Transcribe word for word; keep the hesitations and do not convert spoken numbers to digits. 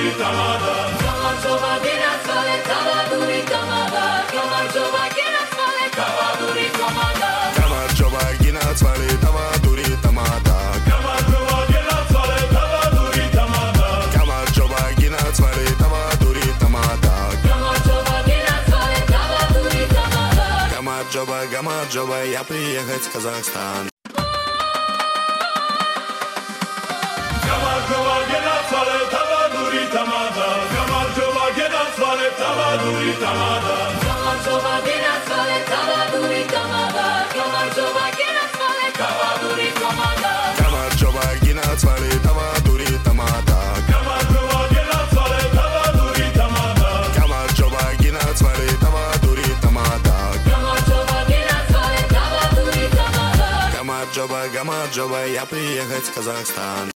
дури тамада. Камаржова генацвале тава дури тамада. Камаржова генацвале тава дури тамада. Камаржова генацвале тава дури тамада. Камаржова генацвале тава дури тамада. Камаржова генацвале тава дури тамада. Камаржова генацвале тава дури тамада. Камаржова, Камаржова, я приехать в Казахстан. Камаржова генацвале тава дури тамада. Камаржова генацвале тава дури тамада. Камаржова генацвале тава дури тамада. Камаржова генацвале тава дури тамада. Камаржова генацвале тава дури тамада. Камаржова генацвале тава дури тамада. Камаржова генацвале тава дури тамада. Камаржова генацвале тава дури тамада. Камаржова, Камаржова, я приехать в Казахстан.